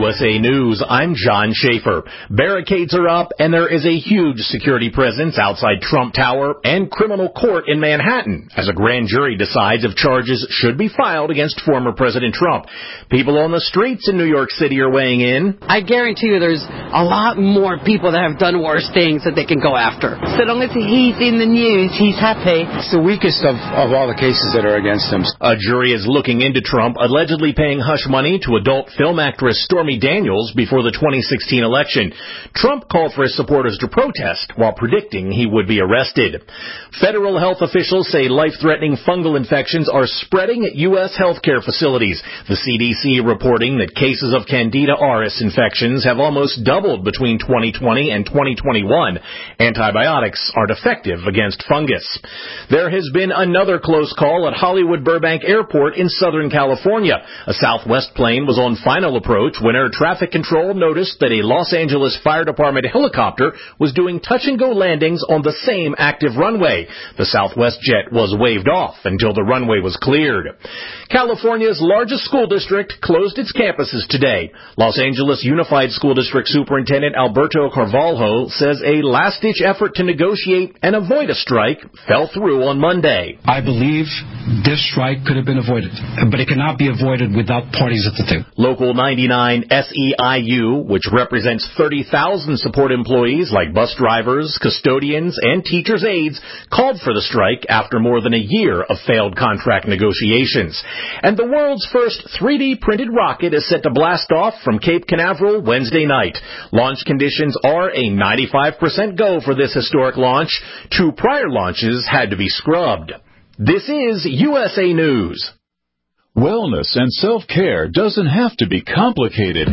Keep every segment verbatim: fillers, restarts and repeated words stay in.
U S A News, I'm John Schaefer. Barricades are up, and there is a huge security presence outside Trump Tower and criminal court in Manhattan as a grand jury decides if charges should be filed against former President Trump. People on the streets in New York City are weighing in. I guarantee you there's a lot more people that have done worse things that they can go after. So long as he's in the news, he's happy. It's the weakest of, of all the cases that are against him. A jury is looking into Trump allegedly paying hush money to adult film actress Stormy Daniels before the twenty sixteen election. Trump called for his supporters to protest while predicting he would be arrested. Federal health officials say life-threatening fungal infections are spreading at U S healthcare facilities. The C D C reporting that cases of Candida auris infections have almost doubled between twenty twenty and twenty twenty-one. Antibiotics are defective against fungus. There has been another close call at Hollywood Burbank Airport in Southern California. A Southwest plane was on final approach when air traffic control noticed that a Los Angeles Fire Department helicopter was doing touch-and-go landings on the same active runway. The Southwest jet was waved off until the runway was cleared. California's largest school district closed its campuses today. Los Angeles Unified School District Superintendent Alberto Carvalho says a last-ditch effort to negotiate and avoid a strike fell through on Monday. I believe this strike could have been avoided, but it cannot be avoided without parties at the table. Local ninety-nine S E I U, which represents thirty thousand support employees like bus drivers, custodians, and teachers' aides, called for the strike after more than a year of failed contract negotiations. And the world's first three D printed rocket is set to blast off from Cape Canaveral Wednesday night. Launch conditions are a ninety-five percent go for this historic launch. Two prior launches had to be scrubbed. This is U S A News. Wellness and self-care doesn't have to be complicated.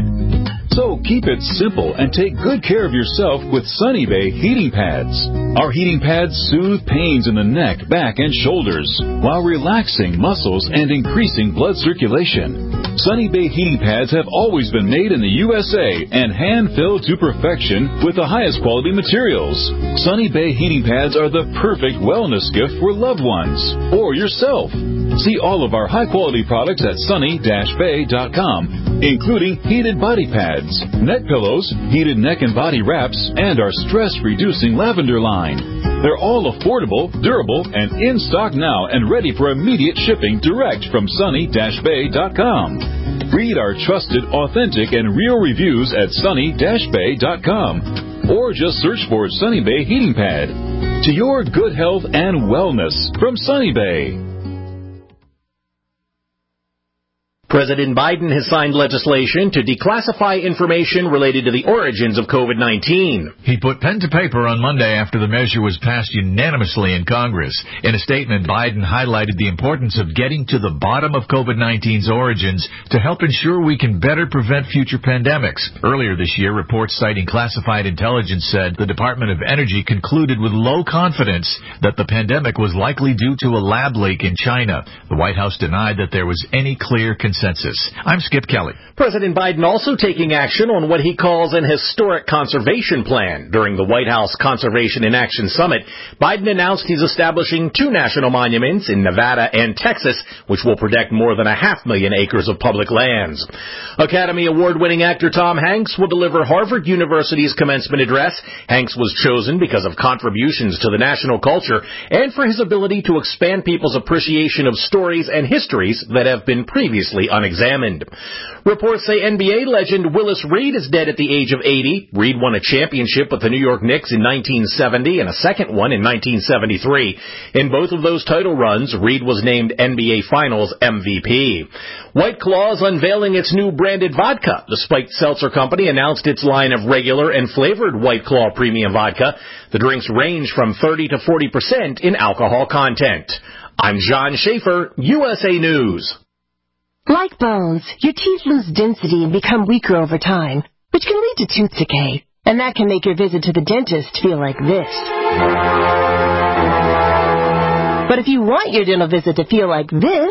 So keep it simple and take good care of yourself with Sunny Bay heating pads. Our heating pads soothe pains in the neck, back, and shoulders while relaxing muscles and increasing blood circulation. Sunny Bay heating pads have always been made in the U S A and hand-filled to perfection with the highest quality materials. Sunny Bay heating pads are the perfect wellness gift for loved ones or yourself. See all of our high-quality products at sunny dash bay dot com, including heated body pads, neck pillows, heated neck and body wraps, and our stress-reducing lavender line. They're all affordable, durable, and in stock now and ready for immediate shipping direct from sunny dash bay dot com. Read our trusted, authentic, and real reviews at sunny dash bay dot com or just search for Sunny Bay Heating Pad. To your good health and wellness from Sunny Bay. President Biden has signed legislation to declassify information related to the origins of COVID nineteen. He put pen to paper on Monday after the measure was passed unanimously in Congress. In a statement, Biden highlighted the importance of getting to the bottom of COVID nineteen's origins to help ensure we can better prevent future pandemics. Earlier this year, reports citing classified intelligence said the Department of Energy concluded with low confidence that the pandemic was likely due to a lab leak in China. The White House denied that there was any clear consensus. I'm Skip Kelly. President Biden also taking action on what he calls an historic conservation plan. During the White House Conservation in Action Summit, Biden announced he's establishing two national monuments in Nevada and Texas, which will protect more than a half million acres of public lands. Academy Award-winning actor Tom Hanks will deliver Harvard University's commencement address. Hanks was chosen because of contributions to the national culture and for his ability to expand people's appreciation of stories and histories that have been previously unexamined. Reports say N B A legend Willis Reed is dead at the age of eighty. Reed won a championship with the New York Knicks in nineteen seventy and a second one in nineteen seventy-three. In both of those title runs, Reed was named N B A Finals M V P. White Claw is unveiling its new branded vodka. The Spiked Seltzer Company announced its line of regular and flavored White Claw premium vodka. The drinks range from thirty to forty percent in alcohol content. I'm John Schaefer, U S A News. Like bones, your teeth lose density and become weaker over time, which can lead to tooth decay. And that can make your visit to the dentist feel like this. But if you want your dental visit to feel like this,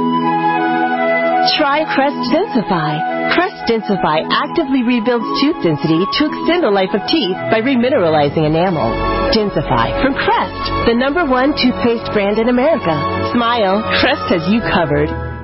try Crest Densify. Crest Densify actively rebuilds tooth density to extend the life of teeth by remineralizing enamel. Densify from Crest, the number one toothpaste brand in America. Smile, Crest has you covered.